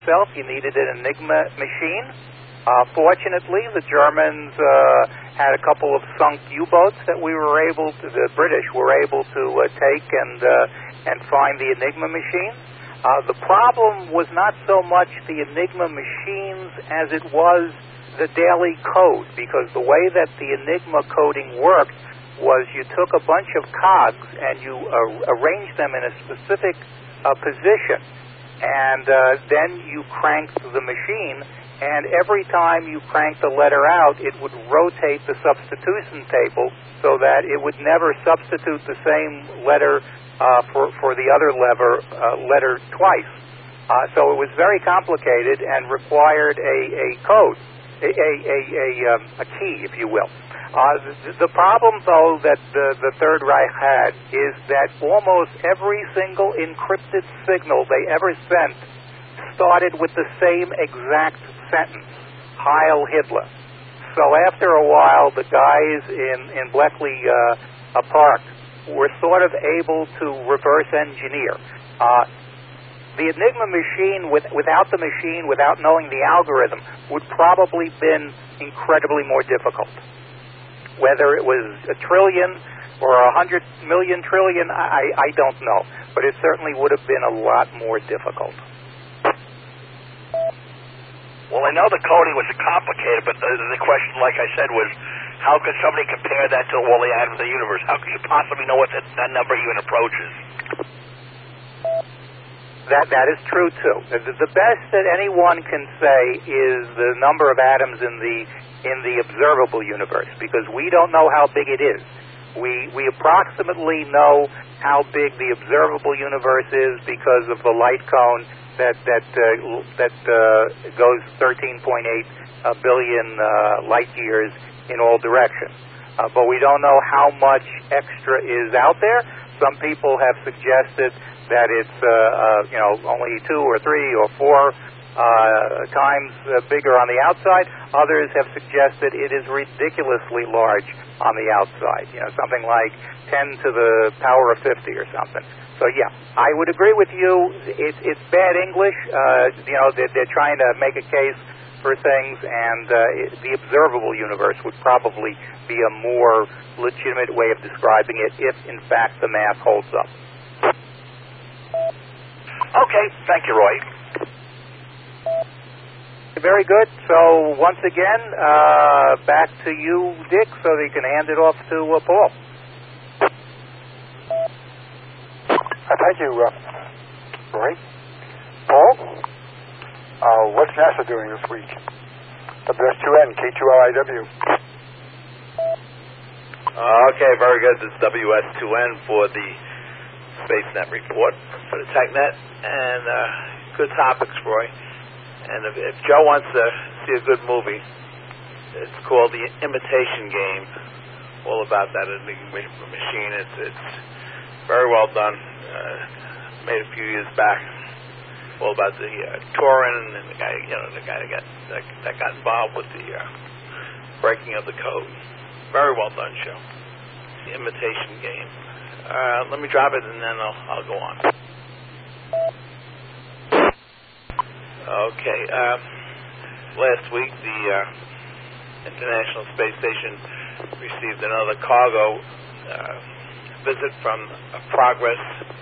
itself, you needed an Enigma machine. Fortunately, the Germans had a couple of sunk U-boats that the British were able to take and find the Enigma machine. The problem was not so much the Enigma machines as it was the daily code, because the way that the Enigma coding worked was you took a bunch of cogs and you arranged them in a specific position, and then you cranked the machine, and every time you cranked the letter out, it would rotate the substitution table so that it would never substitute the same letter for the other letter twice. So it was very complicated and required a code, a key, if you will. The problem, though, that the Third Reich had is that almost every single encrypted signal they ever sent started with the same exact sentence, Heil Hitler. So after a while, the guys in Bleckley Park were sort of able to reverse engineer. The Enigma machine, without the machine, without knowing the algorithm, would probably been incredibly more difficult. Whether it was a trillion or 100 million trillion, I don't know. But it certainly would have been a lot more difficult. Well, I know the coding was complicated, but the question, like I said, was how could somebody compare that to all the atoms of the universe? How could you possibly know what that number even approaches? That is true, too. The best that anyone can say is the number of atoms in the observable universe, because we don't know how big it is. We approximately know how big the observable universe is because of the light cone that goes 13.8 billion light years in all directions. But we don't know how much extra is out there. Some people have suggested that it's only 2 or 3 or 4 times bigger on the outside. Others have suggested it is ridiculously large on the outside, something like 10 to the power of 50 or something. So yeah, I would agree with you. It's bad English. They're trying to make a case for things, and the observable universe would probably be a more legitimate way of describing it if, in fact, the math holds up. Okay, thank you, Roy. Very good. So once again, back to you, Dick, so that you can hand it off to Paul. Thank you, Roy. Paul, what's NASA doing this week? WS2N, K2LIW. Okay, very good. This is WS2N for the SpaceNet report for the TechNet, and good topics, Roy. And if Joe wants to see a good movie, it's called The Imitation Game. All about that machine. It's very well done. Made a few years back. All about the Turing and the guy that got involved with the breaking of the code. Very well done show. The Imitation Game. Let me drop it and then I'll go on. Okay. Last week, the International Space Station received another cargo visit from a Progress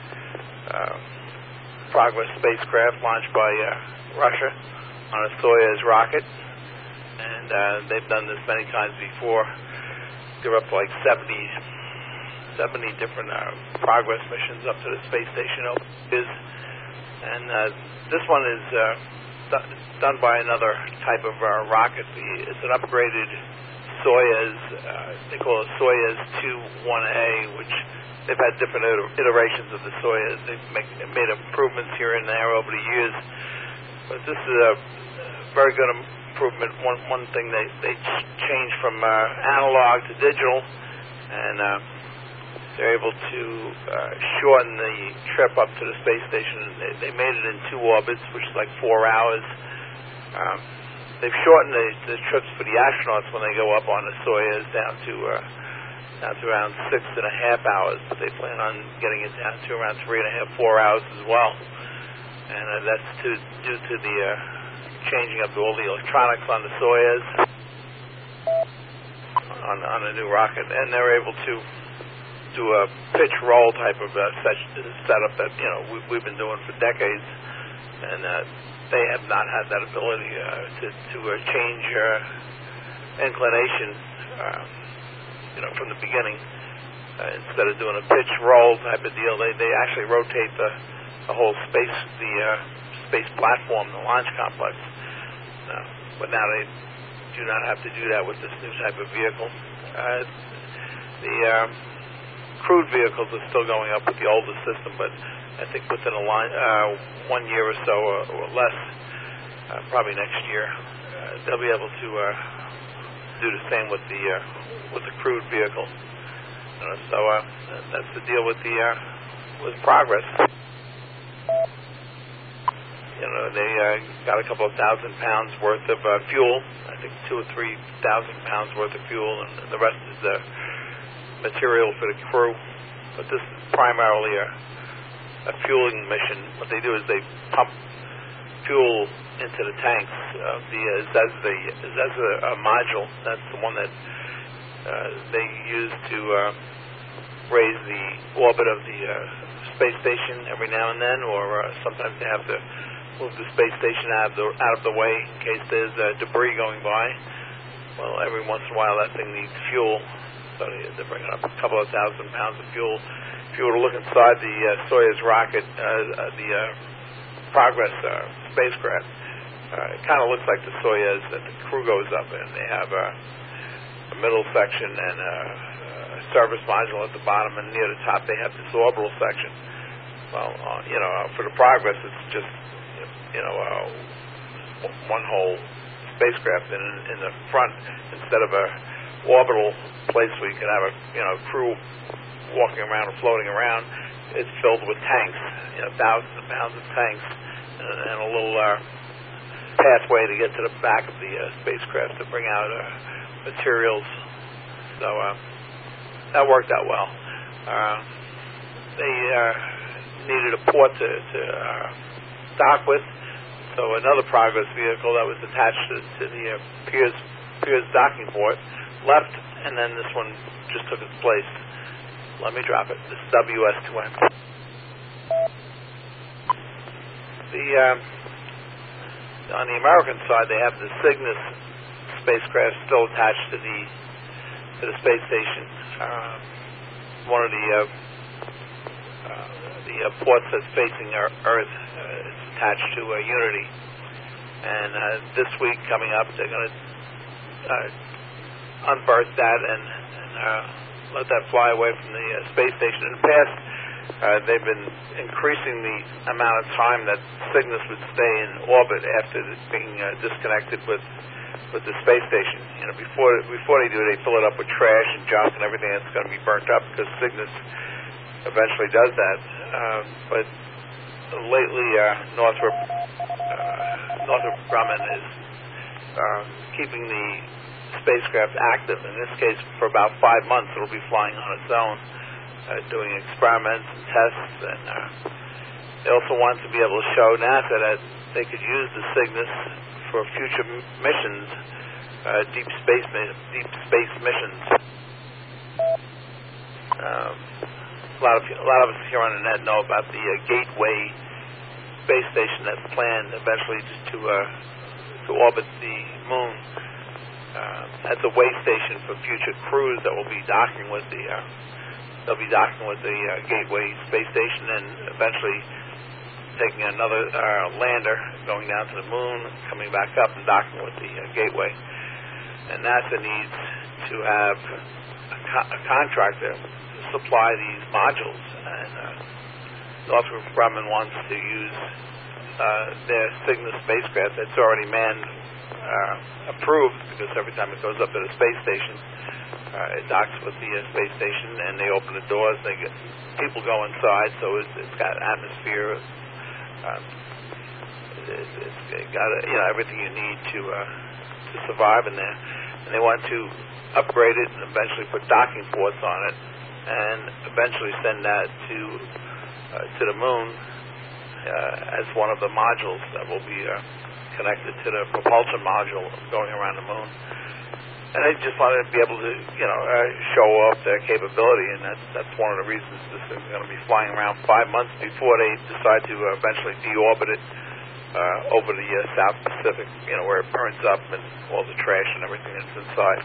spacecraft launched by Russia on a Soyuz rocket, and they've done this many times before. They're up to like 70 different Progress missions up to the space station. And this one is done by another type of rocket. It's an upgraded Soyuz. They call it Soyuz 2-1A, which they've had different iterations of the Soyuz. They've made improvements here and there over the years. But this is a very good improvement. One thing, they changed from analog to digital, and they're able to shorten the trip up to the space station. They made it in 2 orbits, which is like 4 hours. They've shortened the trips for the astronauts when they go up on the Soyuz down to around 6.5 hours, but they plan on getting it down to around 3.5, 4 hours as well. and that's due to the changing of all the electronics on the Soyuz on the new rocket, and they're able to do a pitch roll type of setup that we've been doing for decades, and they have not had that ability to change inclination, from the beginning. Instead of doing a pitch roll type of deal, they actually rotate the whole space platform, the launch complex. But now they do not have to do that with this new type of vehicle. The crewed vehicles are still going up with the older system, but I think within 1 year or so or less, probably next year, they'll be able to do the same with the crewed vehicle. So that's the deal with with Progress. They got a couple of thousand pounds worth of fuel. I think 2,000 or 3,000 pounds worth of fuel, and the rest is material for the crew. But this is primarily a fueling mission. What they do is they pump fuel into the tanks of the Zvezda module. That's the one that they use to raise the orbit of the space station every now and then, or sometimes they have to move the space station out of the way in case there's debris going by. Well, every once in a while that thing needs fuel, so they're bringing up a couple of thousand pounds of fuel. If you were to look inside the Soyuz rocket, the Progress spacecraft, it kind of looks like the Soyuz that the crew goes up in. They have a middle section and a service module at the bottom, and near the top they have this orbital section. Well, for the Progress, it's just one whole spacecraft in the front instead of a orbital place where you can have a crew walking around or floating around. It's filled with tanks, thousands of pounds of tanks, and a little pathway to get to the back of the spacecraft to bring out materials. So that worked out well. They needed a port to dock with, so another Progress vehicle that was attached to the Pirs docking port left, and then this one just took its place. Let me drop it. This is WS-2M. On the American side, they have the Cygnus spacecraft still attached to the space station. One of the ports that's facing Earth is attached to Unity, and this week coming up, they're going to unberth that and let that fly away from the space station. In the past, they've been increasing the amount of time that Cygnus would stay in orbit after being disconnected with the space station. Before they do it, they fill it up with trash and junk and everything that's going to be burnt up, because Cygnus eventually does that. But lately, Northrop Grumman is keeping the spacecraft active. In this case, for about 5 months, it'll be flying on its own, doing experiments and tests. And they also want to be able to show NASA that they could use the Cygnus for future missions, deep space missions. A lot of us here on the net know about the Gateway space station that's planned eventually just to orbit the moon. That's a way station for future crews that will be docking with the Gateway space station, and eventually taking another lander, going down to the moon, coming back up and docking with the Gateway. And NASA needs to have a contractor to supply these modules, and Northrop Grumman wants to use their Cygnus spacecraft that's already manned, approved, because every time it goes up to the space station, it docks with the space station, and they open the doors, people go inside, so it's got atmosphere, it's got everything you need to survive in there. And they want to upgrade it and eventually put docking ports on it, and eventually send that to the moon. as one of the modules that will be connected to the propulsion module going around the moon. And they just wanted to be able to, show off their capability, and that's one of the reasons this thing's going to be flying around 5 months before they decide to eventually deorbit it over the South Pacific, where it burns up and all the trash and everything that's inside.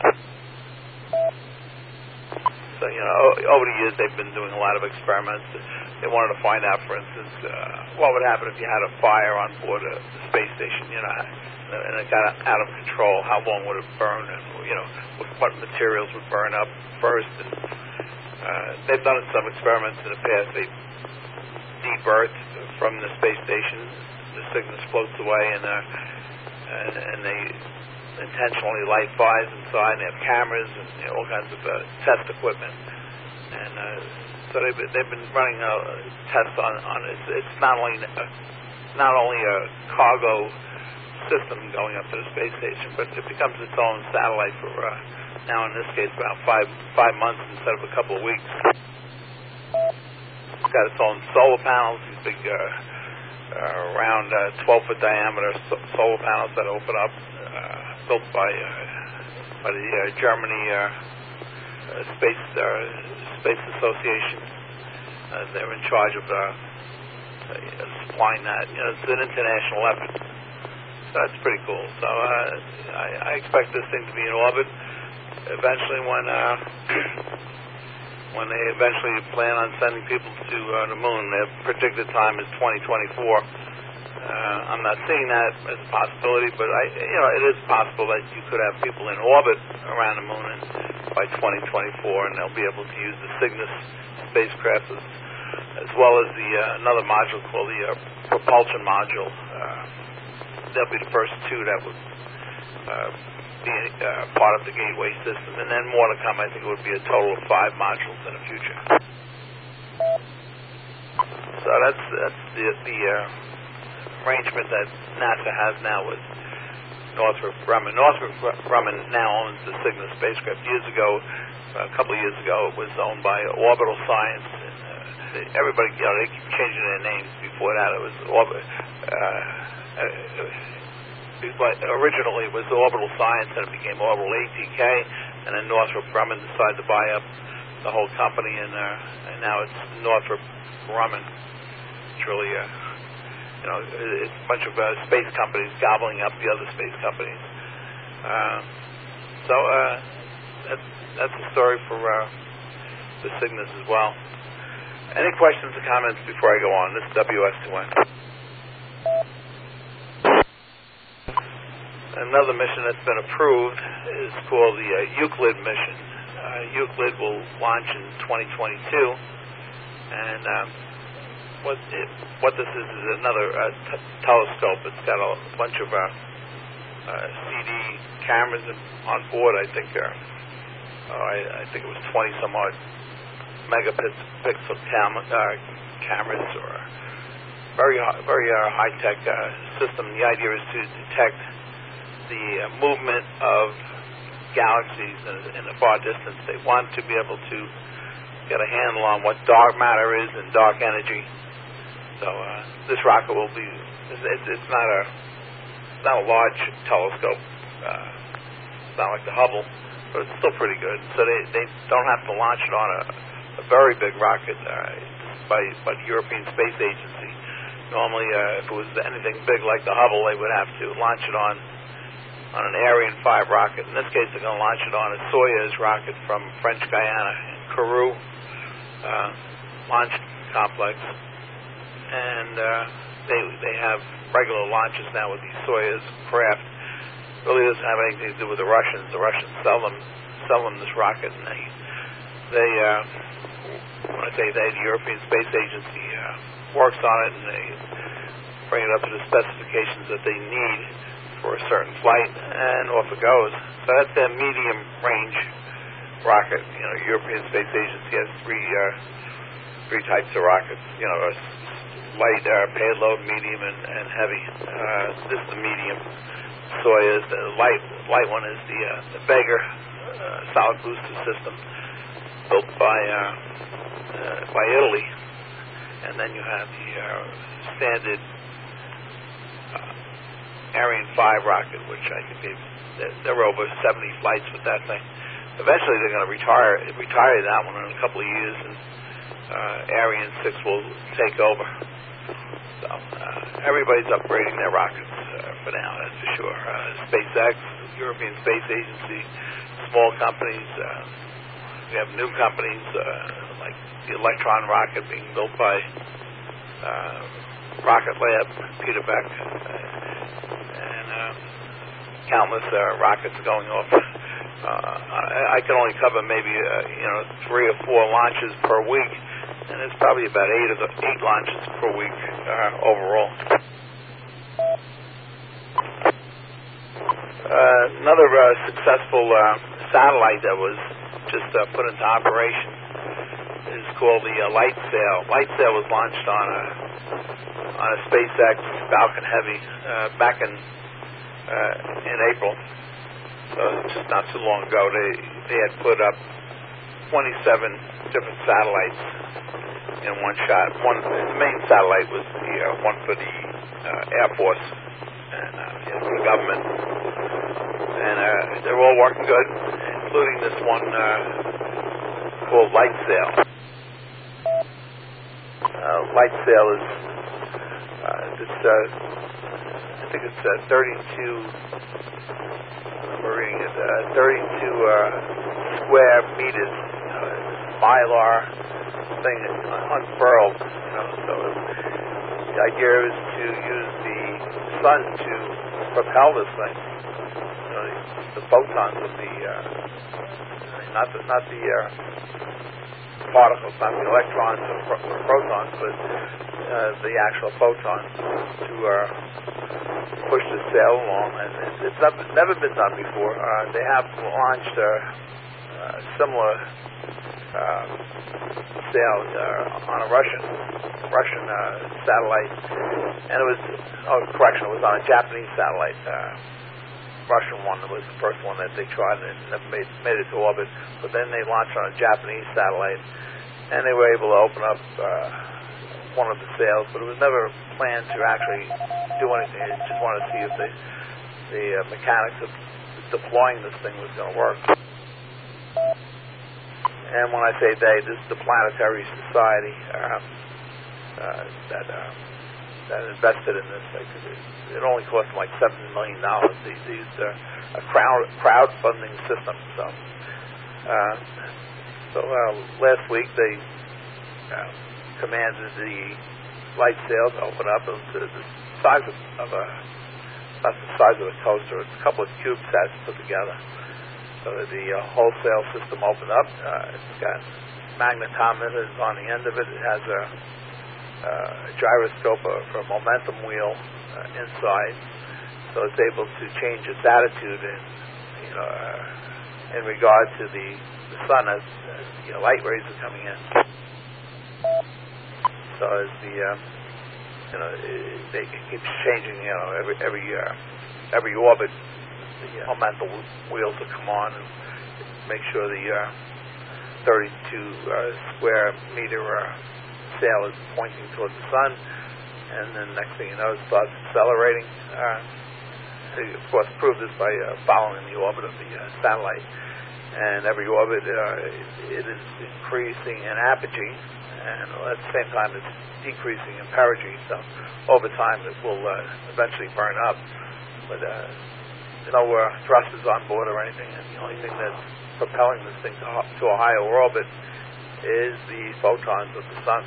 So, over the years they've been doing a lot of experiments. They wanted to find out, for instance, what would happen if you had a fire on board the space station, and it got out of control. How long would it burn? And what materials would burn up first? And they've done some experiments in the past. They de-berthed from the space station. The Cygnus floats away, and they intentionally light fires inside. And they have cameras and all kinds of test equipment. And so they've been running tests on it. It's not only a cargo system going up to the space station, but it becomes its own satellite for now, in this case, about five months instead of a couple of weeks. It's got its own solar panels, these big round 12-foot diameter solar panels that open up, built by the Germany Space Association. They're in charge of supplying that. It's an international effort. So that's pretty cool. So I expect this thing to be in orbit eventually when they eventually plan on sending people to the moon. Their predicted time is 2024. I'm not seeing that as a possibility, but it is possible that you could have people in orbit around the moon by 2024, and they'll be able to use the Cygnus spacecraft as well as another module called the propulsion module. They'll be the first two that would be part of the Gateway system, and then more to come. I think it would be a total of 5 modules in the future. So that's the arrangement that NASA has now with Northrop Grumman. Northrop Grumman now owns the Cygnus spacecraft. A couple of years ago, it was owned by Orbital Science. And everybody, they keep changing their names. Before that, it was originally it was Orbital Science, and it became Orbital ATK, and then Northrop Grumman decided to buy up the whole company, and now it's Northrop Grumman. It's really, it's a bunch of space companies gobbling up the other space companies. So that's the story for the Cygnus as well. Any questions or comments before I go on? This is WS2N. Another mission that's been approved is called the Euclid mission. Euclid will launch in 2022, and what this is another telescope. It's got a bunch of CD cameras on board. I think I think it was 20 some odd megapixel cameras, or very high tech system. The idea is to detect the movement of galaxies in the far distance. They want to be able to get a handle on what dark matter is and dark energy. So this rocket will be. It's not a large telescope. It's not like the Hubble, but it's still pretty good. So they don't have to launch it on a very big rocket by the European Space Agency. Normally, if it was anything big like the Hubble, they would have to launch it on an Ariane 5 rocket. In this case, they're going to launch it on a Soyuz rocket from French Guiana in Kourou launch complex. And they have regular launches now with these Soyuz craft. Really doesn't have anything to do with the Russians. The Russians sell them this rocket, and they when I say they, the European Space Agency works on it, and they bring it up to the specifications that they need for a certain flight, and off it goes. So that's their medium range rocket. European Space Agency has three types of rockets. A light, payload, medium, and heavy. This is the medium. Soyuz. The light one is the Vega solid booster system, built by Italy, and then you have the standard Ariane 5 rocket, which I think they're over 70 flights with that thing. Eventually, they're going to retire that one in a couple of years, and Ariane 6 will take over. So everybody's upgrading their rockets for now, that's for sure. SpaceX, European Space Agency, small companies. We have new companies like the Electron rocket being built by Rocket Lab, Peter Beck, and countless rockets going off. I can only cover maybe 3 or 4 launches per week, and it's probably about 8 launches per week overall. Another successful satellite that was just put into operation is called the LightSail. LightSail was launched on a SpaceX Falcon Heavy back in April. So just not too long ago, they had put up 27 different satellites in one shot. The main satellite was the one for the Air Force and for the government, and they're all working good, including this one called LightSail. LightSail is I think it's 32. We're reading it 32 square meters. Mylar thing unfurled. So the idea is to use the sun to propel this thing. The photons of the not the particles, not the electrons or protons, but the actual photons to push the sail along. And it's never been done before. They have launched similar sail on a Russian satellite, and it was it was on a Japanese satellite. Russian one was the first one that they tried and never made it to orbit. But then they launched on a Japanese satellite, and they were able to open up one of the sails, but it was never planned to actually do anything. They just wanted to see if the mechanics of deploying this thing was going to work. And when I say they, this is the Planetary Society that invested in this. It only cost them like $7 million. They used a crowdfunding system. So last week they commanded the LightSail to open up to the size of about the size of a toaster. It's a couple of CubeSats put together. So the wholesale system opened up. It's got magnetometers on the end of it. It has a gyroscope for a momentum wheel inside, so it's able to change its attitude in regard to the sun as light rays are coming in. So as it keeps changing, every orbit, the momentum wheels will come on and make sure the 32 square meter sail is pointing towards the sun, and then next thing you know, it starts accelerating. They, of course, prove this by following the orbit of the satellite. And every orbit, it is increasing in apogee, and at the same time, it's decreasing in perigee. So over time, it will eventually burn up. But no thrusters on board or anything, and the only thing that's propelling this thing to a higher orbit is the photons of the sun.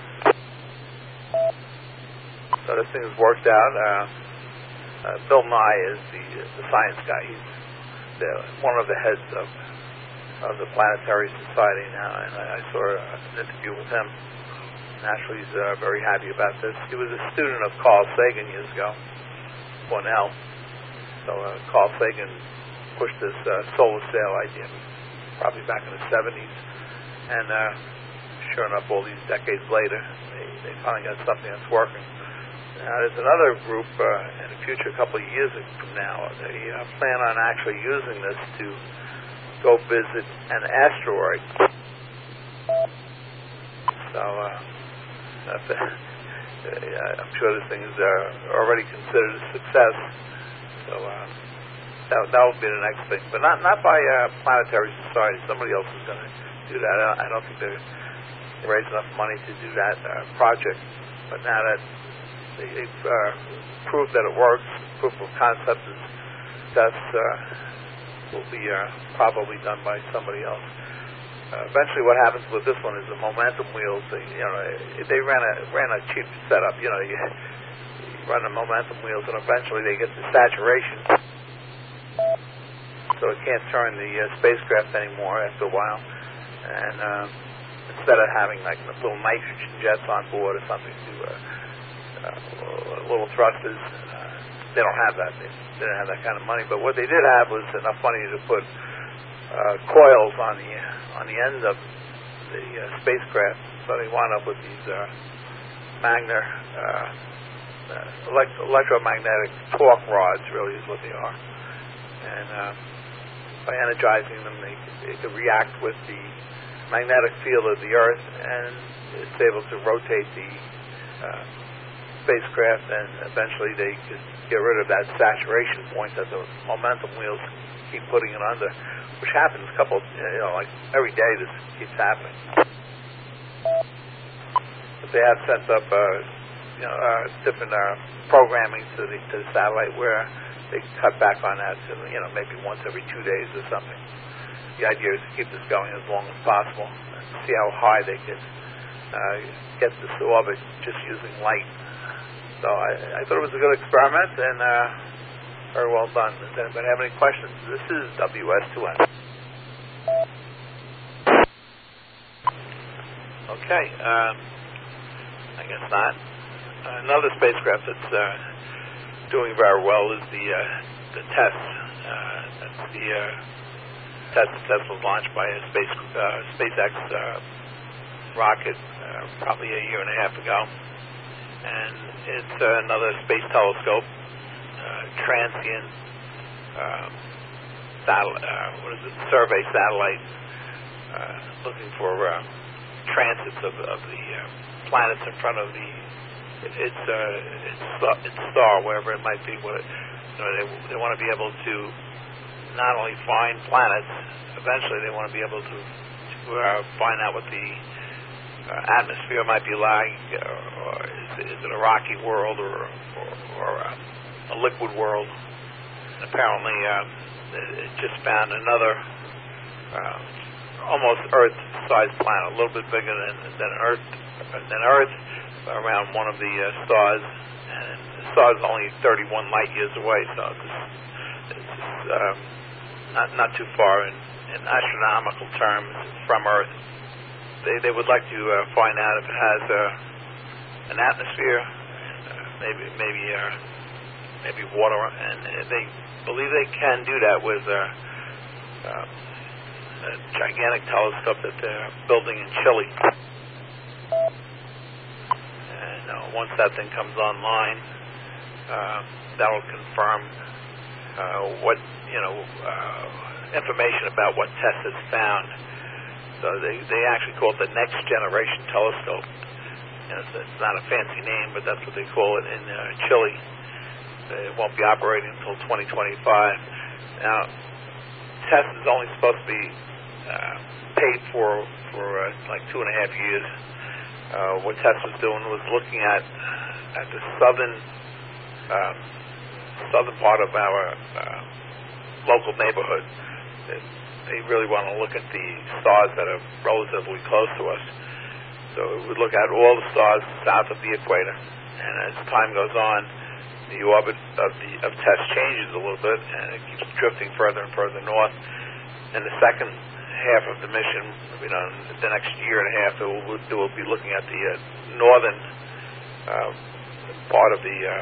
So this thing has worked out. Bill Nye is the science guy. He's one of the heads of the Planetary Society now, and I saw an interview with him. Naturally, he's very happy about this. He was a student of Carl Sagan years ago, Cornell. So Carl Sagan pushed this solar sail idea probably back in the 70s, and sure enough, all these decades later, they finally got something that's working. Now, there's another group in the future, a couple of years from now, they plan on actually using this to go visit an asteroid. So I'm sure this thing is already considered a success. So that will be the next thing, but not by Planetary Society. Somebody else is going to do that. I don't think they've raised enough money to do that project. But now that they've proved that it works, proof of concept is will be probably done by somebody else. Eventually, what happens with this one is the momentum wheels. They ran a cheap setup. You run the momentum wheels, and eventually they get to saturation, so it can't turn the spacecraft anymore after a while. And instead of having like little nitrogen jets on board or something to little thrusters, they don't have that. They didn't have that kind of money. But what they did have was enough money to put coils on the end of the spacecraft. So they wound up with these electromagnetic torque rods, really is what they are. And by energizing them, they could react with the magnetic field of the Earth, and it's able to rotate the spacecraft, and eventually they could get rid of that saturation point that the momentum wheels keep putting it under, which happens like every day. This keeps happening. But they have set up different programming to the satellite where they cut back on that to maybe once every 2 days or something. The idea is to keep this going as long as possible and see how high they can get this orbit just using light. So I thought it was a good experiment, and very well done. Does anybody have any questions? This is WS2N. Okay, I guess not. Another spacecraft that's doing very well is the TESS. That's the TESS was launched by a SpaceX rocket probably a year and a half ago. And it's another space telescope, transient survey satellite, looking for transits of the planets in front of its star, wherever it might be. They want to be able to not only find planets. Eventually, they want to be able to find out what the atmosphere might be like, or is it a rocky world or a liquid world? And apparently, it just found another almost Earth-sized planet, a little bit bigger than Earth, around one of the stars. And the star is only 31 light years away, so it's not too far in astronomical terms from Earth. They would like to find out if it has an atmosphere, maybe water, and they believe they can do that with a gigantic telescope that they're building in Chile. And once that thing comes online, that will confirm what information about what TESS has found. So they actually call it the Next Generation Telescope. It's not a fancy name, but that's what they call it in Chile. It won't be operating until 2025. Now, TESS is only supposed to be paid for like 2.5 years. What TESS was doing was looking at the southern part of our local neighborhood. They really want to look at the stars that are relatively close to us. So we would look at all the stars south of the equator, and as time goes on, the orbit of TESS changes a little bit, and it keeps drifting further and further north. And the second half of the mission, the next year and a half, it will be looking at the northern part of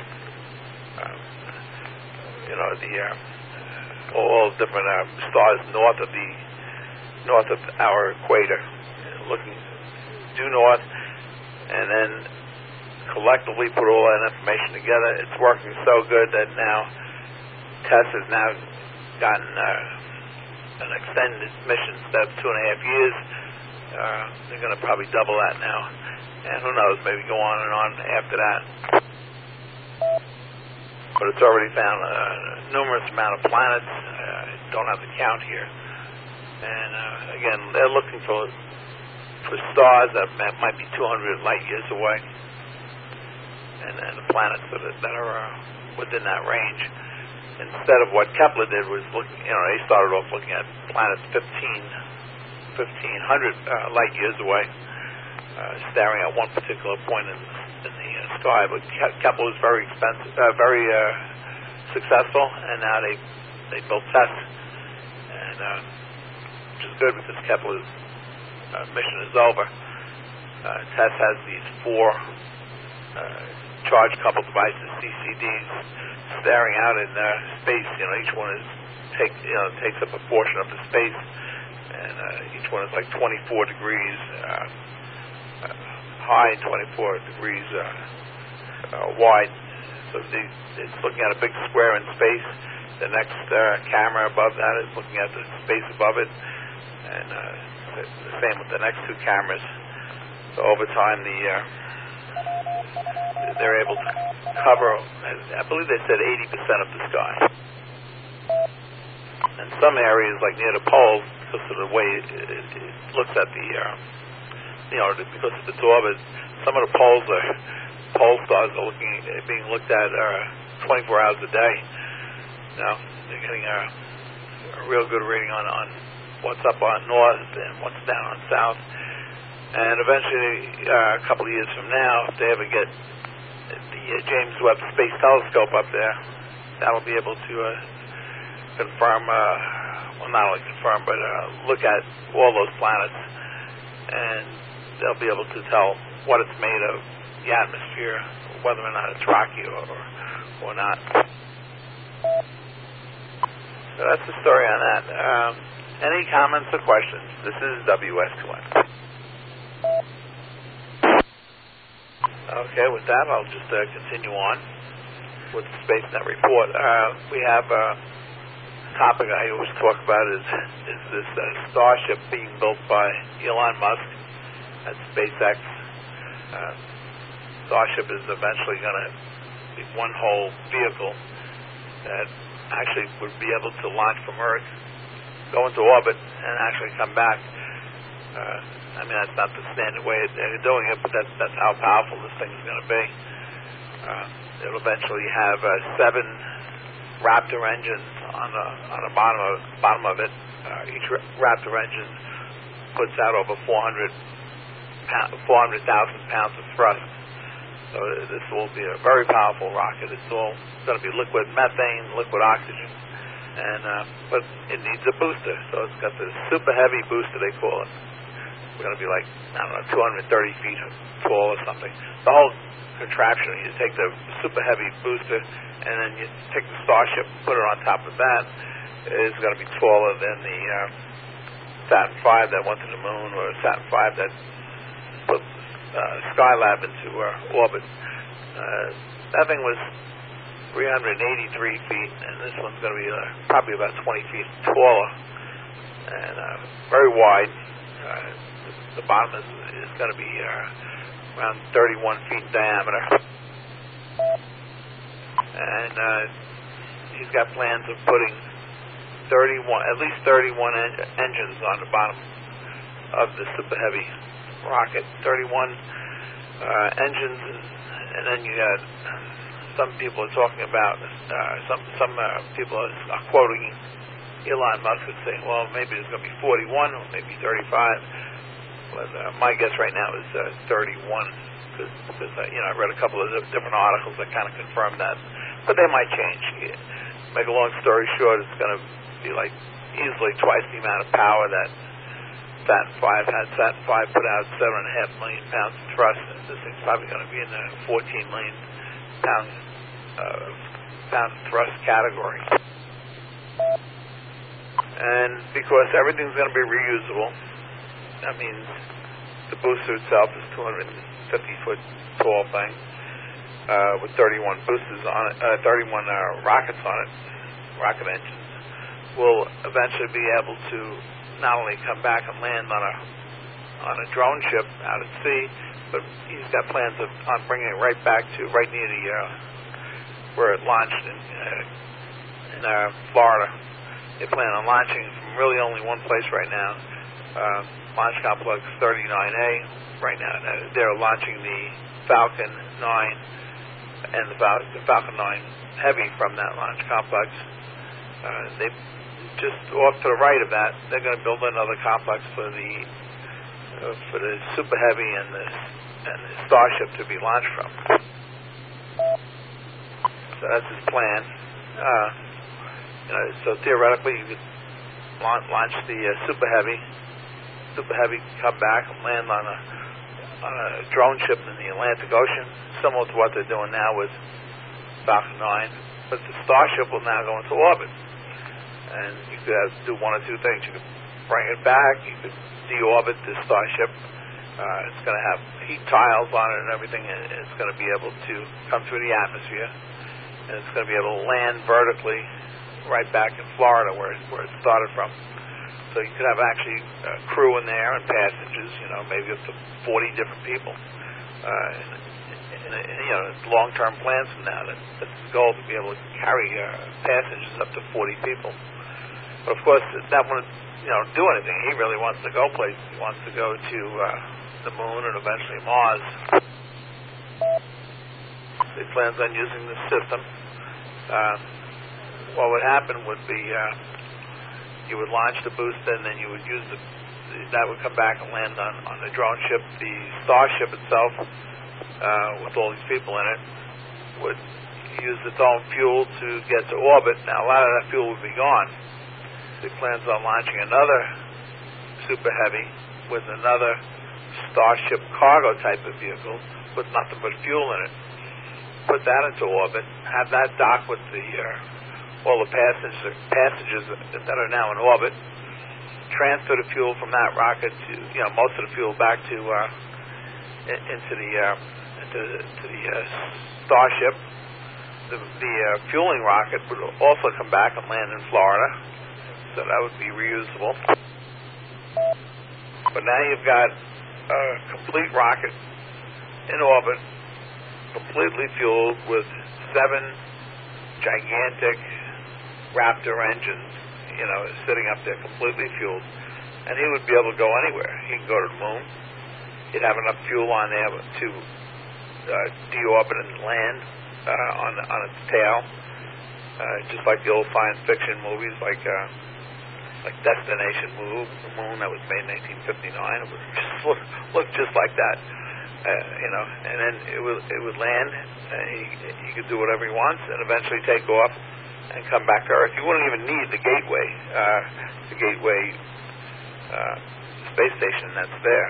all different stars north of our equator, looking due north, and then collectively put all that information together. It's working so good that now TESS has now gotten an extended mission instead of 2.5 years. They're going to probably double that now, and who knows, maybe go on and on after that. But it's already found numerous amount of planets. Don't have the count here. And again, they're looking for stars that might be 200 light years away, and the planets that are within that range. Instead of what Kepler did was looking, they started off looking at planets 1,500 light years away, staring at one particular point in the sky. But Kepler was very successful, and now they built TESS, and which is good because Kepler's mission is over. TESS has these 4 charge coupled devices, CCDs, staring out in space. Each one takes up a portion of the space, and each one is like 24 degrees high, 24 degrees wide. So it's looking at a big square in space. The next camera above that is looking at the space above it, and the same with the next 2 cameras. So over time, they're able to cover, I believe they said 80% of the sky. And some areas, like near the poles, because of the way it looks at the, because of its orbit, some of the pole stars are being looked at 24 hours a day. They're getting a real good reading on what's up on north and what's down on south. And eventually, a couple of years from now, if they ever get the James Webb Space Telescope up there, that'll be able to confirm, not only confirm, but look at all those planets, and they'll be able to tell what it's made of, the atmosphere, whether or not it's rocky or not. So that's the story on that. Any comments or questions? This is WS2N. Okay, with that, I'll just continue on with the SpaceNet report. We have a topic I always talk about is this Starship being built by Elon Musk at SpaceX. Starship is eventually going to be one whole vehicle that actually would be able to launch from Earth, go into orbit, and actually come back. That's not the standard way they're doing it, but that's how powerful this thing is going to be. It'll eventually have 7 Raptor engines on the bottom of it. Each Raptor engine puts out over 400,000 pounds of thrust. So this will be a very powerful rocket. It's all going to be liquid methane, liquid oxygen, and but it needs a booster. So it's got the super heavy booster, they call it. It's going to be like, 230 feet tall or something. The whole contraption, you take the super heavy booster, and then you take the Starship, put it on top of that. It's going to be taller than the Saturn V that went to the moon, or Saturn V that put Skylab into orbit. That thing was 383 feet, and this one's going to be probably about 20 feet taller, and very wide. The bottom is going to be around 31 feet in diameter. And he's got plans of putting at least 31 engines on the bottom of the super heavy rocket. 31 engines, and then you got some people are talking about some people are quoting Elon Musk and saying, well, maybe it's going to be 41 or maybe 35. But my guess right now is 31, because I read a couple of different articles that kind of confirm that. But they might change. Make a long story short, it's going to be like easily twice the amount of power that Saturn V had. Saturn V put out 7.5 million pounds of thrust, and this thing's probably going to be in the 14 million pound thrust category. And because everything's going to be reusable, that means the booster itself is 250-foot tall thing with 31 boosters on it, 31 rockets on it, rocket engines. Will eventually be able to not only come back and land on a drone ship out at sea, but he's got plans on bringing it right back to right near the where it launched in Florida. They plan on launching from really only one place right now, Launch Complex 39A. Right now, they're launching the Falcon 9 and the Falcon 9 Heavy from that launch complex. They just off to the right of that, they're going to build another complex for the Super Heavy and the Starship to be launched from. So that's his plan. So theoretically, you could launch the Super Heavy come back and land on a drone ship in the Atlantic Ocean, similar to what they're doing now with Falcon 9. But the Starship will now go into orbit. And you could do one or two things. You could bring it back, you could deorbit the Starship. It's going to have heat tiles on it and everything, and it's going to be able to come through the atmosphere. And it's going to be able to land vertically right back in Florida where it started from. So you could have actually a crew in there and passengers, maybe up to 40 different people. Long-term plans from now. That's the goal, to be able to carry passengers up to 40 people. But of course, that wouldn't, do anything. He really wants to go places. He wants to go to the moon and eventually Mars. He plans on using this system. What would happen would be you would launch the booster, and then you would use that would come back and land on the drone ship. The Starship itself, with all these people in it, would use its own fuel to get to orbit. Now, a lot of that fuel would be gone. So he plans on launching another Super Heavy with another Starship cargo type of vehicle with nothing but fuel in it. Put that into orbit, have that dock with all the passengers that are now in orbit, transfer the fuel from that rocket to, most of the fuel back to into the Starship. The fueling rocket would also come back and land in Florida, so that would be reusable. But now you've got a complete rocket in orbit, completely fueled with 7 gigantic Raptor engines, sitting up there completely fueled. And he would be able to go anywhere. He can go to the moon. He'd have enough fuel on there to deorbit and land on its tail, just like the old science fiction movies, like Destination Moon that was made in 1859. It would just look just like that, And then it would land. He could do whatever he wants, and eventually take off and come back to Earth. You wouldn't even need the Gateway space station that's there.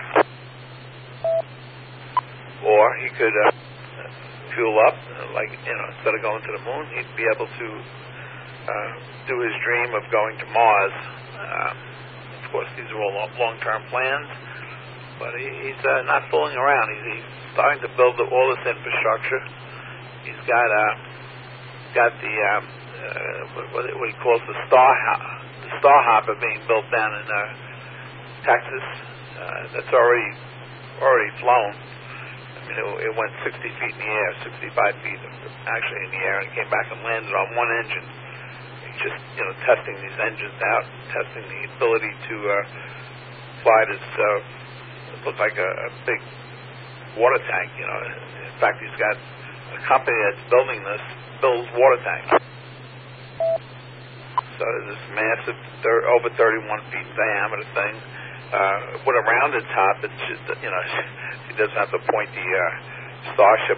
Or he could fuel up, instead of going to the moon, he'd be able to do his dream of going to Mars. Of course, these are all long-term plans, but he's not fooling around. He's starting to build all this infrastructure. He's got the what he calls the Star Hopper being built down in Texas. That's already flown. I mean, it went 60 feet in the air, 65 feet actually in the air, and came back and landed on one engine. He's just testing these engines out, testing the ability to fly this look like a big water tank. In fact, he's got a company that's builds water tanks. So this massive, over 31 feet diameter thing, with a rounded top. It's just, he doesn't have to point the Starship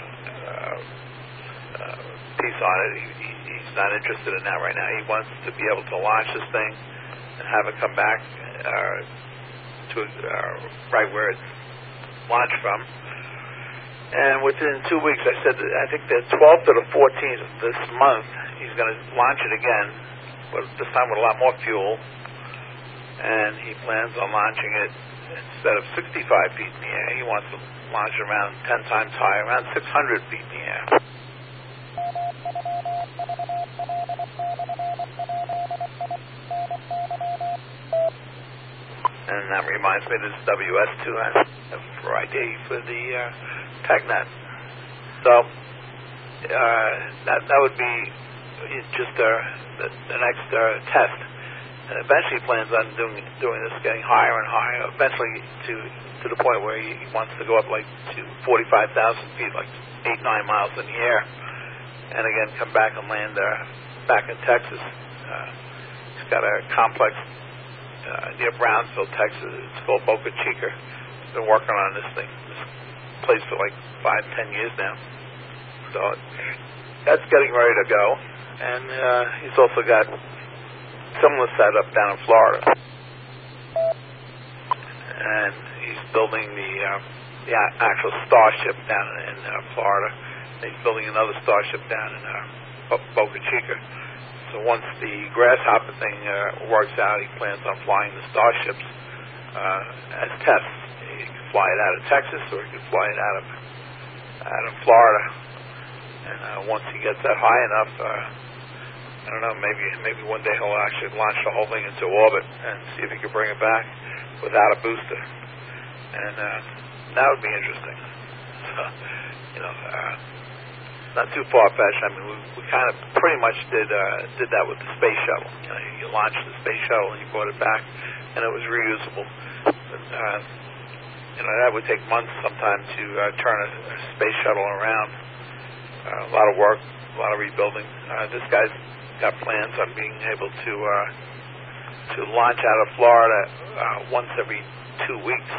piece on it. He's not interested in that right now. He wants to be able to launch this thing and have it come back to right where it's launched from. And within 2 weeks, I think the 12th or the 14th of this month, he's going to launch it again, but this time with a lot more fuel. And he plans on launching it, instead of 65 feet in the air, he wants to launch it around 10 times higher, around 600 feet in the air. And And that reminds me of this WS2 for ID for the TechNet. So that would be just the next test. And eventually he plans on doing this, getting higher and higher, eventually to the point where he wants to go up like to 45,000 feet, like 8-9 miles in the air, and again come back and land back in Texas. He's got a complex near Brownsville, Texas. It's called Boca Chica. He's been working on this place for like 5-10 years now. So that's getting ready to go. And he's also got similar setup down in Florida. And he's building the actual Starship down in Florida. He's building another Starship down in Boca Chica. So once the Grasshopper thing works out, he plans on flying the Starships as tests. He can fly it out of Texas, or he can fly it out of Florida. And once he gets that high enough, I don't know, maybe one day he'll actually launch the whole thing into orbit and see if he can bring it back without a booster. And that would be interesting. So, not too far-fetched. I mean, we kind of pretty much did that with the space shuttle. You launched the space shuttle and you brought it back, and it was reusable. But, that would take months sometimes to turn a space shuttle around. A lot of work, a lot of rebuilding. This guy's got plans on being able to launch out of Florida once every 2 weeks.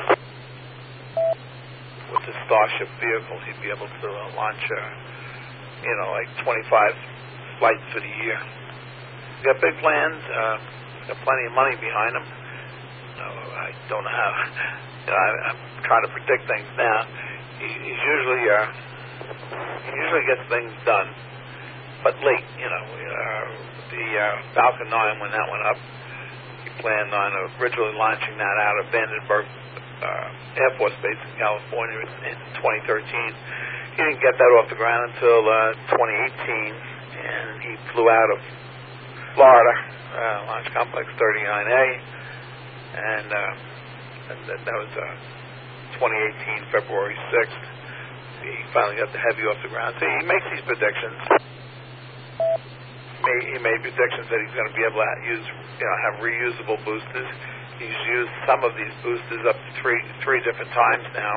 With the Starship vehicle, he'd be able to launch like 25 flights for the year. He's got big plans, got plenty of money behind him. I don't know how, I'm trying to predict things now. He usually gets things done, but late, the Falcon 9, when that went up, he planned on originally launching that out of Vandenberg Air Force Base in California in 2013. He didn't get that off the ground until 2018, and he flew out of Florida, Launch Complex 39A, and that was 2018, February 6th. He finally got the Heavy off the ground. So he makes these predictions. He made predictions that he's going to be able to use, have reusable boosters. He's used some of these boosters up to three different times now.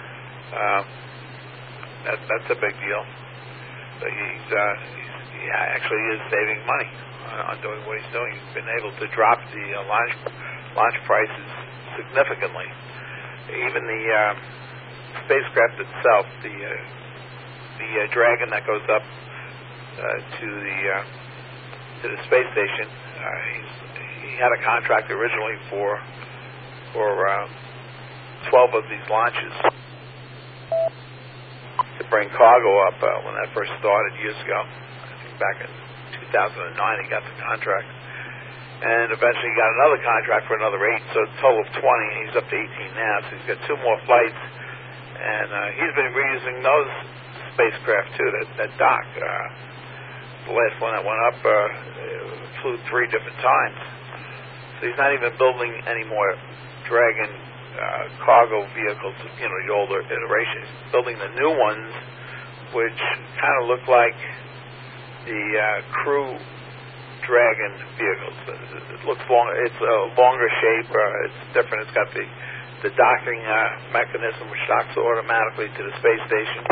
That's a big deal. So he actually is saving money on doing what he's doing. He's been able to drop the launch prices significantly. Even the spacecraft itself, the Dragon that goes up to the space station, he had a contract originally for 12 of these launches to bring cargo up when that first started years ago. I think back in 2009 he got the contract. And eventually he got another contract for another 8, so a total of 20. He's up to 18 now, so he's got 2 more flights. And he's been reusing those spacecraft too that dock. The last one that went up flew 3 different times. So he's not even building any more Dragon cargo vehicles, the older iterations. He's building the new ones, which kind of look like the Crew Dragon vehicles. It looks longer. It's a longer shape. It's different. It's got the docking mechanism, which docks automatically to the space station.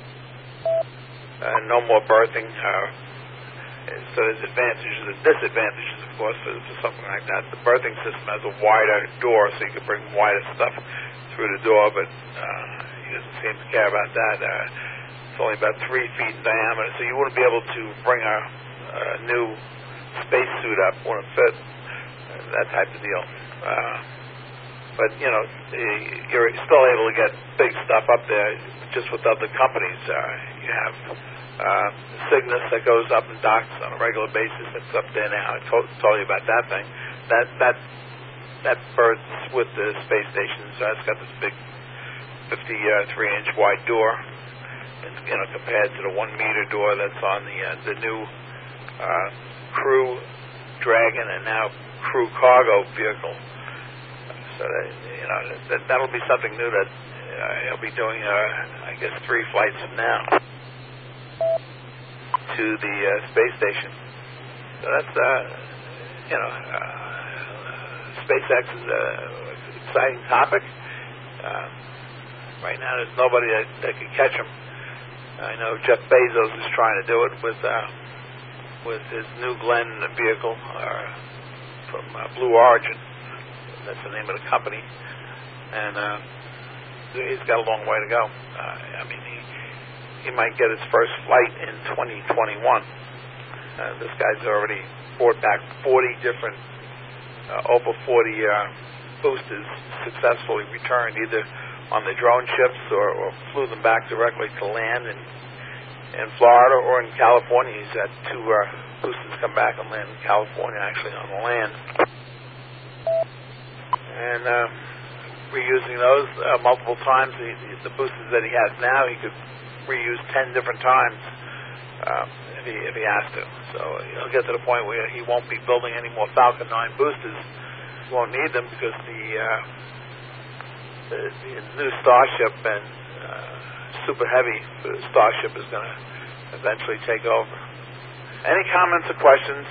No more berthing. So there's advantages and disadvantages, of course, for something like that. The berthing system has a wider door, so you can bring wider stuff through the door, but he doesn't seem to care about that. It's only about 3 feet in diameter, so you wouldn't be able to bring a new space suit up, wouldn't fit, that type of deal. But, you're still able to get big stuff up there just with other companies. You have Cygnus that goes up and docks on a regular basis. It's up there now. I told you about that thing. That berths with the space station. So it's got this big 53-inch wide door, compared to the 1-meter door that's on the new Crew Dragon and now Crew Cargo vehicle. So that'll be something new that he'll be doing. I guess 3 flights from now to the space station. So that's SpaceX is an exciting topic. Right now, there's nobody that can catch him. I know Jeff Bezos is trying to do it with his New Glenn vehicle from Blue Origin. That's the name of the company, and he's got a long way to go. I mean, he might get his first flight in 2021. This guy's already brought back 40 different over 40 boosters successfully returned, either on the drone ships or flew them back directly to land in Florida or in California. He's had 2 boosters come back and land in California, actually on the land. And reusing those multiple times. The boosters that he has now, he could reuse 10 different times if he has to. So he'll get to the point where he won't be building any more Falcon 9 boosters. He won't need them because the new Starship and Super Heavy Starship is going to eventually take over. Any comments or questions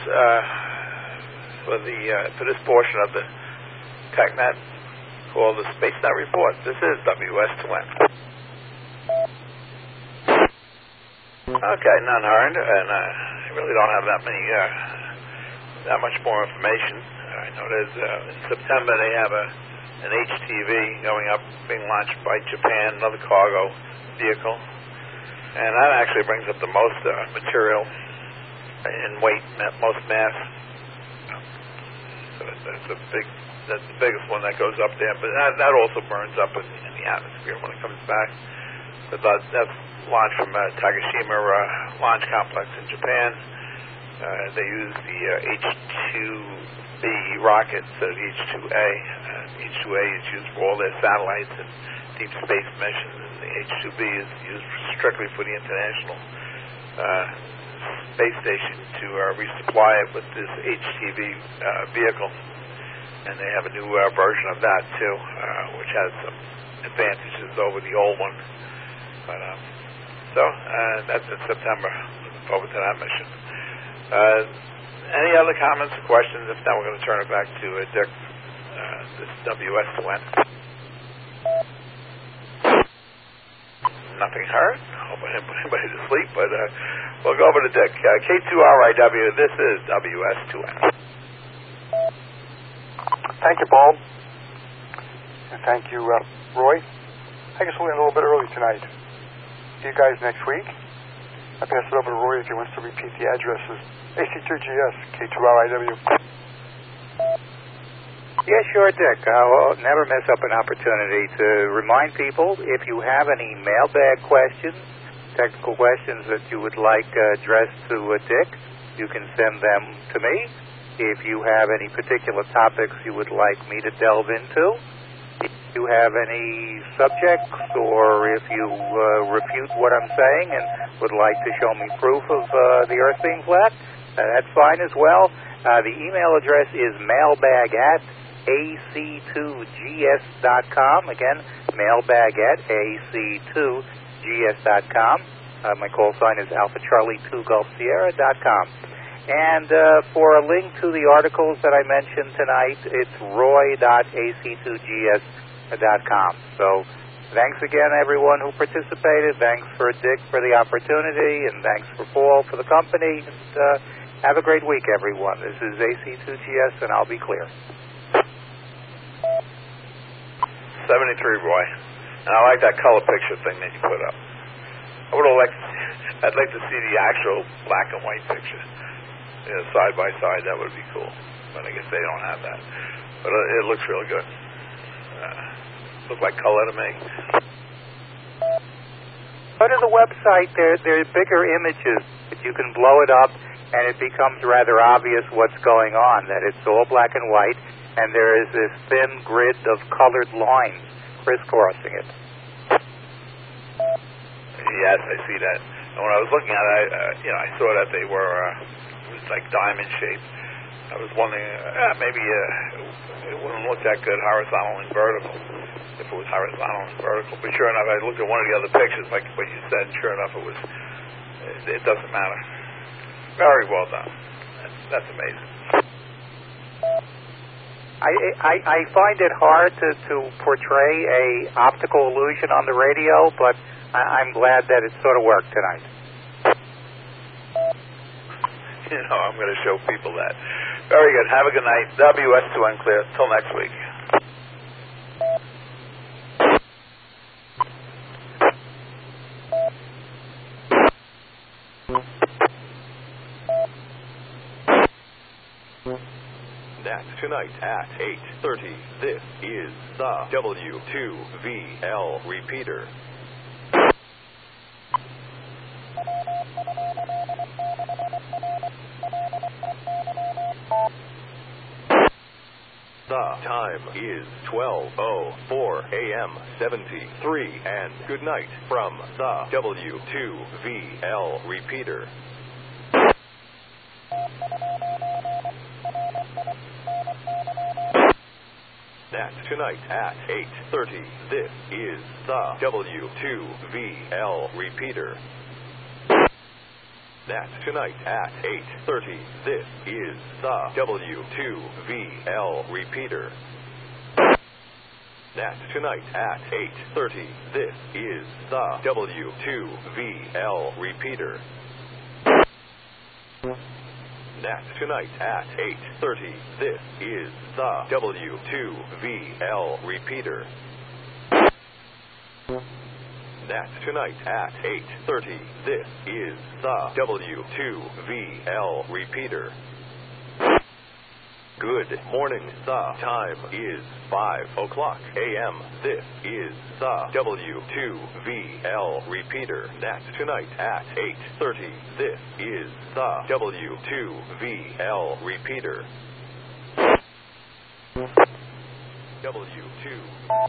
for this portion of the TechNet called the SpaceNet Report? This is WS2N. Okay, none heard, and I really don't have that much more information. I know there's in September they have an HTV going up, being launched by Japan, another cargo vehicle, and that actually brings up the most material in weight, most mass. So that's the biggest one that goes up there, but that also burns up in the atmosphere when it comes back. But that's launched from Takashima Launch Complex in Japan. They use the H-2B rocket instead of the H-2A. H-2A is used for all their satellites and deep space missions, and the H-2B is used strictly for the International Space Station to resupply it with this HTV vehicle. And they have a new version of that too, which has some advantages over the old one. But so that's in September. Looking forward to that mission. Any other comments or questions? If not, we're going to turn it back to Dick. This is WS2N. Nothing heard. I hope I didn't put anybody to sleep, but we'll go over to Dick. K2RIW, this is WS2N. Thank you, Paul. And thank you, Roy. I guess we'll end a little bit early tonight. See you guys next week. I pass it over to Roy if he wants to repeat the addresses. AC2GS, K2RIW. Yeah, sure, Dick. I'll never miss up an opportunity to remind people, if you have any mailbag questions, technical questions that you would like addressed to Dick, you can send them to me. If you have any particular topics you would like me to delve into, if you have any subjects, or if you refute what I'm saying and would like to show me proof of the Earth being flat, that's fine as well. The email address is mailbag@ac2gs.com. Again, mailbag@ac2gs.com. My call sign is Alpha Charlie 2 Gulf Sierra.com. And for a link to the articles that I mentioned tonight, it's roy.ac2gs.com. So thanks again, everyone who participated. Thanks for Dick for the opportunity, and thanks for Paul for the company. And, have a great week, everyone. This is AC2GS, and I'll be clear. 73, Roy. And I like that color picture thing that you put up. I'd like to see the actual black and white picture. Side by side, that would be cool. But I guess they don't have that. But it looks really good. Look like color to me. Go to the website. There are bigger images that you can blow it up, and it becomes rather obvious what's going on, that it's all black and white, and there is this thin grid of colored lines crisscrossing it. Yes, I see that. And when I was looking at it, I saw that they were... like diamond shape. I was wondering, maybe it wouldn't look that good horizontal and vertical if it was horizontal and vertical. But sure enough, I looked at one of the other pictures, like what you said, and sure enough, it doesn't matter. Very well done. That's amazing. I find it hard to portray a optical illusion on the radio, but I'm glad that it sort of worked tonight. I'm going to show people that. Very good. Have a good night. WS2N clear. Till next week. That's tonight at 8:30. This is the W2VL repeater. The time is 12:04 a.m. 73, and good night from the W2VL repeater. That's tonight at 8:30. This is the W2VL repeater. That's tonight at 8:30. This is the W2VL repeater. That's tonight at 8:30. This is the W2VL repeater. That's tonight at 8:30. This is the W2VL repeater. That's tonight at 8:30. This is the W2VL repeater. Good morning. The time is 5:00 a.m. This is the W2VL repeater. That's tonight at 8:30. This is the W2VL repeater. W2.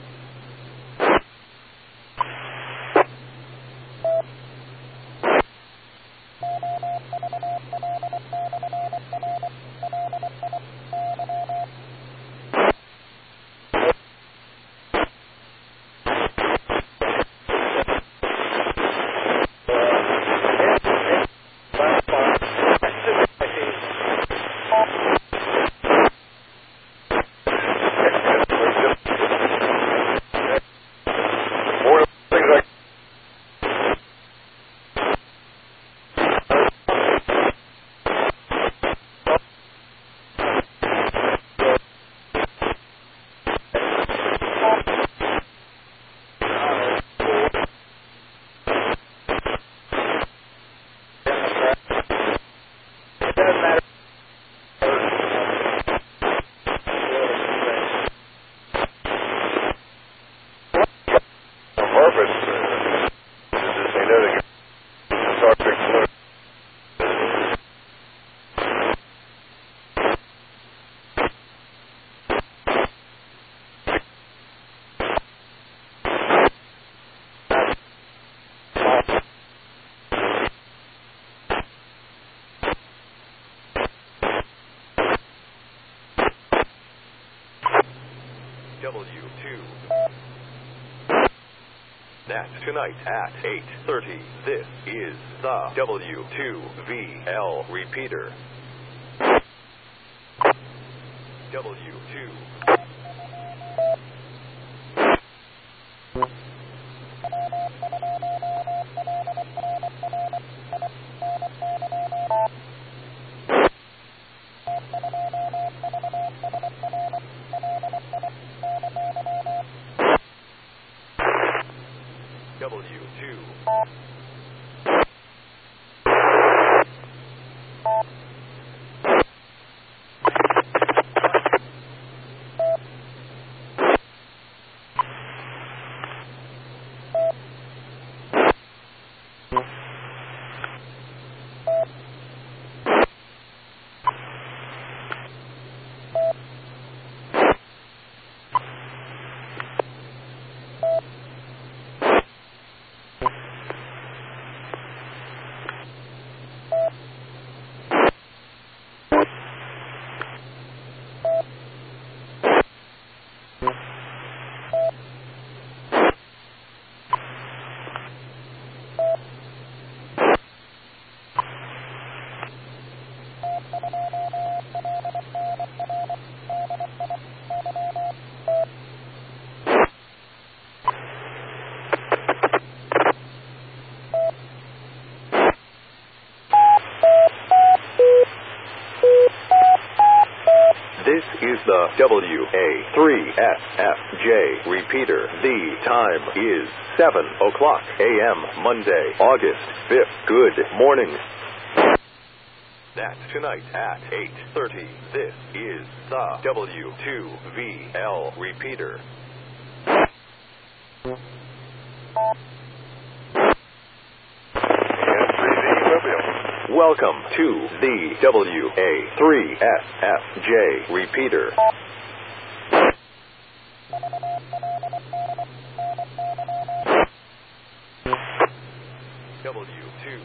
W2. That's tonight at 8:30. This is the W2VL repeater. W2. W2. This is the WA3SFJ repeater. The time is 7 o'clock a.m. Monday, August 5th. Good morning. That's tonight at 8:30. This is the W2VL repeater. Welcome to the WA3SFJ repeater. W2.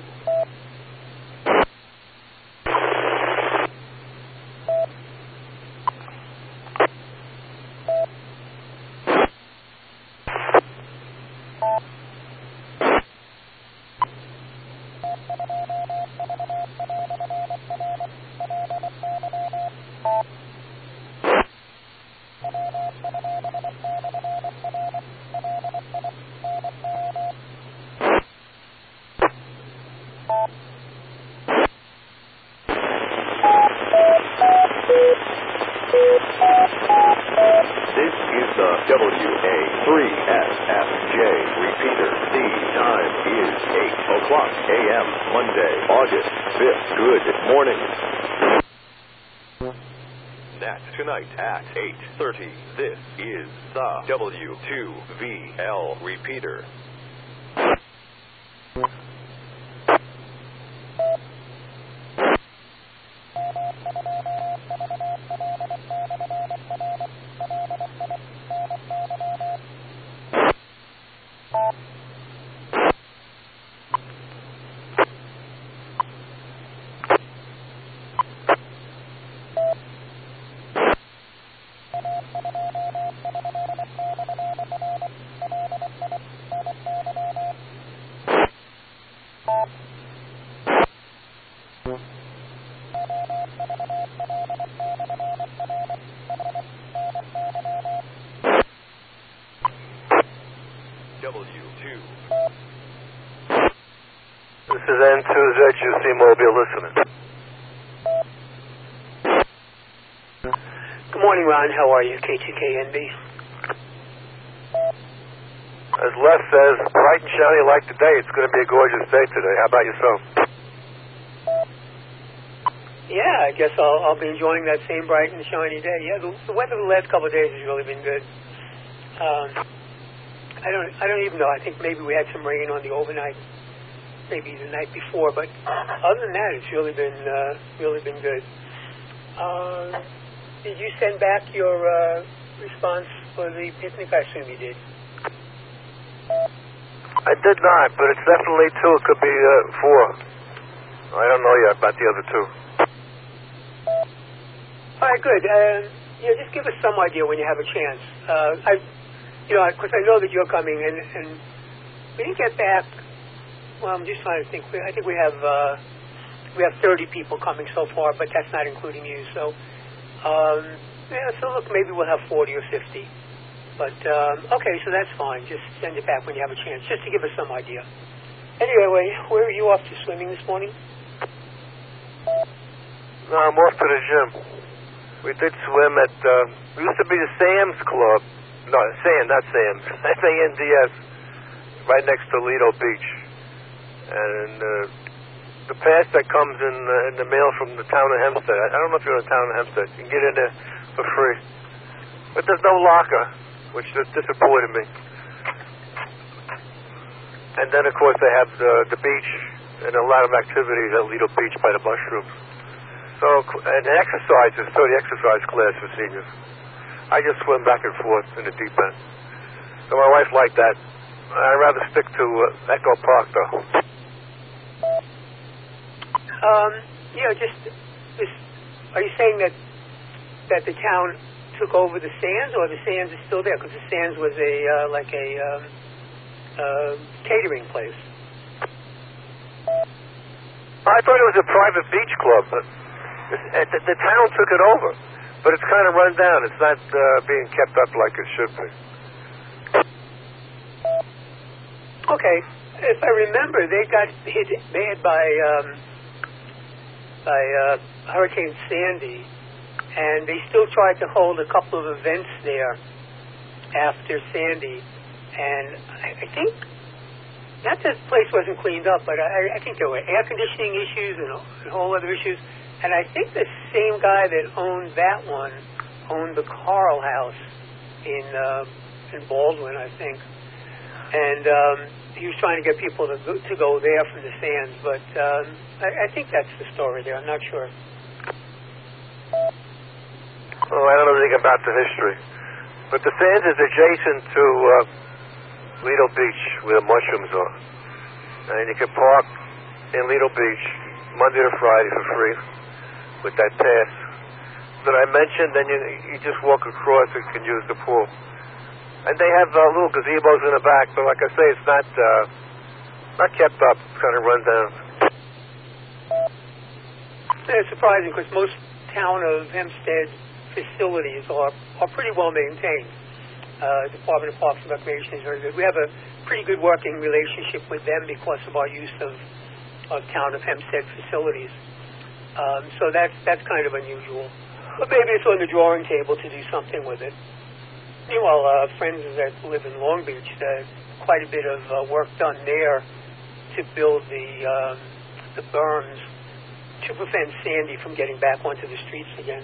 This is the WA3SFJ repeater. The time is 8 o'clock a.m. Monday, August 5th. Good morning. That's tonight at 8:30. This is the W2VL repeater. W2. This is N2ZUC Mobile listening. Good morning, Ron. How are you? K2KNB. As Les says, bright and shiny like today. It's going to be a gorgeous day today. How about yourself? Yeah, I guess I'll be enjoying that same bright and shiny day. Yeah, the weather the last couple of days has really been good. I don't even know. I think maybe we had some rain on the overnight, maybe the night before, but other than that, it's really been good. Did you send back your response for the picnic? I assume you did. I did not, but it's definitely 2. It could be 4. I don't know yet about the other 2. All right, good. Just give us some idea when you have a chance. Because I know that you're coming, and we didn't get back. Well, I'm just trying to think. I think we have 30 people coming so far, but that's not including you. So, so look, maybe we'll have 40 or 50. But okay, so that's fine. Just send it back when you have a chance, just to give us some idea. Anyway, where are you off to swimming this morning? No, I'm off to the gym. We did swim at, it used to be the Sam's Club. No, not Sam's. SANDS, right next to Lido Beach. And the pass that comes in the mail from the town of Hempstead, I don't know if you're in the town of Hempstead, you can get in there for free. But there's no locker, which just disappointed me. And then, of course, they have the beach and a lot of activities at Lido Beach by the mushrooms. So, and exercises, so the exercise class for seniors. I just swim back and forth in the deep end. So my wife liked that. I'd rather stick to Echo Park, though. Are you saying that the town took over the Sands, or the Sands is still there? Because the Sands was a catering place. I thought it was a private beach club, but the town took it over. But it's kind of run down. It's not being kept up like it should be. Okay. If I remember, they got hit bad by Hurricane Sandy, and they still tried to hold a couple of events there after Sandy. And I think, not that the place wasn't cleaned up, but I think there were air conditioning issues and whole other issues. And I think the same guy that owned that one owned the Carl House in Baldwin, I think. And he was trying to get people to go there from the Sands, but I think that's the story there. I'm not sure. Well, I don't know anything about the history, but the Sands is adjacent to Lido Beach, where the mushrooms are, and you can park in Lido Beach Monday to Friday for free with that pass that I mentioned. Then you just walk across and can use the pool. And they have little gazebos in the back, but like I say, it's not kept up. It's kind of run down. It's surprising because most town of Hempstead facilities are pretty well maintained. Department of Parks and Recreation is very good. We have a pretty good working relationship with them because of our use of town of Hempstead facilities. So that's kind of unusual. But maybe it's on the drawing table to do something with it. Meanwhile, friends that live in Long Beach, quite a bit of work done there to build the berms to prevent Sandy from getting back onto the streets again.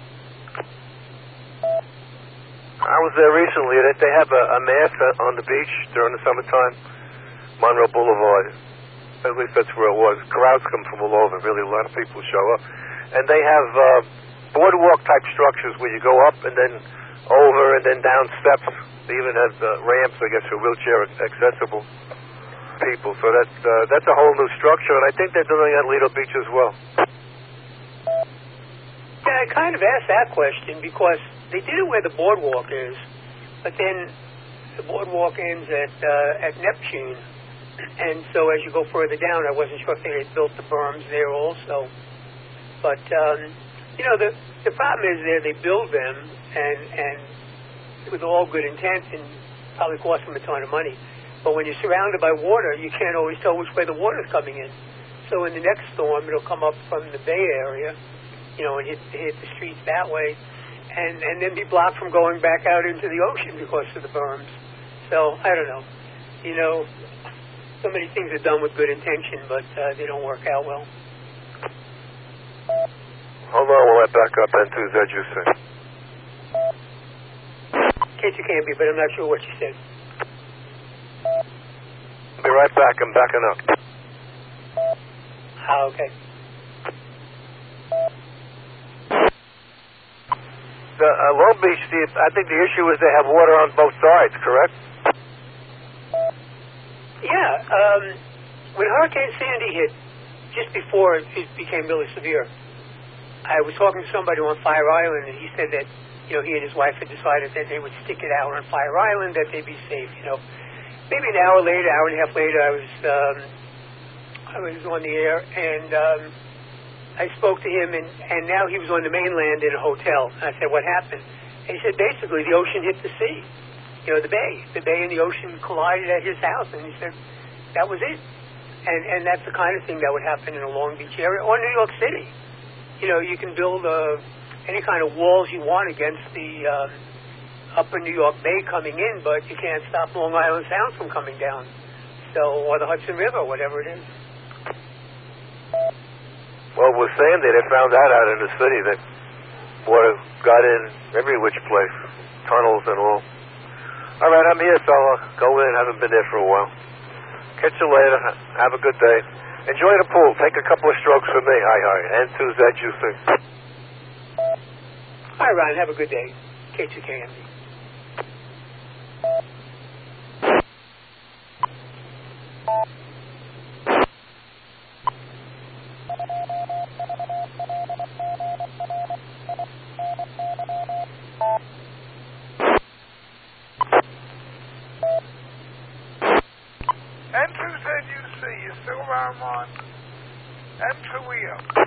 I was there recently. They have a mass on the beach during the summertime, Monroe Boulevard. At least that's where it was. Crowds come from all over. Really, a lot of people show up. And they have boardwalk-type structures where you go up and then over and then down steps. They even have ramps, I guess, for wheelchair-accessible people. So that's a whole new structure, and I think they're doing it at Lido Beach as well. Yeah, I kind of asked that question because they did it where the boardwalk is, but then the boardwalk ends at Neptune, and so as you go further down, I wasn't sure if they had built the berms there also. But the problem is they build them and with all good intent and probably cost them a ton of money. But when you're surrounded by water, you can't always tell which way the water's coming in. So in the next storm, it'll come up from the Bay Area, and hit the streets that way, and then be blocked from going back out into the ocean because of the berms. So I don't know. So many things are done with good intention, but they don't work out well. Hold on while I back up into that you said. KTKB, but I'm not sure what you said. I'll be right back. I'm backing up. Okay. The Long Beach, I think the issue is they have water on both sides, correct? Yeah. When Hurricane Sandy hit, just before it became really severe, I was talking to somebody on Fire Island, and he said that, he and his wife had decided that they would stick it out on Fire Island, that they'd be safe, Maybe an hour later, hour and a half later, I was on the air, and I spoke to him, and now he was on the mainland in a hotel. And I said, what happened? And he said, basically, the ocean hit the sea, the bay. The bay and the ocean collided at his house, and he said, that was it. And that's the kind of thing that would happen in a Long Beach area or New York City. You can build any kind of walls you want against the upper New York Bay coming in, but you can't stop Long Island Sound from coming down. Or the Hudson River, whatever it is. Well, with Sandy, they found that out in the city that water got in every which place, tunnels and all. All right, I'm here, so I'll go in. Haven't been there for a while. Catch you later. Have a good day. Enjoy the pool. Take a couple of strokes for me. Hi. And to that you think. Hi, Ron. Have a good day. K2KMD. N2ZUC, you still around, Ron? N2EO.